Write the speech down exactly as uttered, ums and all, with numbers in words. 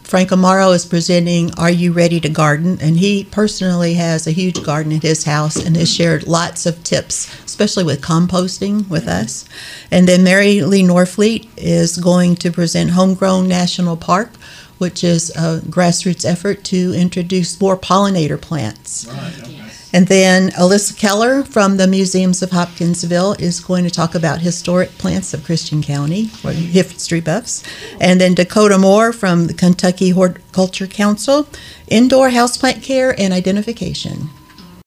Frank Amaro is presenting Are You Ready to Garden? And he personally has a huge garden at his house and has shared lots of tips, especially with composting with us. And then Mary Lee Norfleet is going to present Homegrown National Park, which is a grassroots effort to introduce more pollinator plants. Right, okay. And then Alyssa Keller from the Museums of Hopkinsville is going to talk about historic plants of Christian County, or history buffs. And then Dakota Moore from the Kentucky Horticulture Council, indoor houseplant care and identification.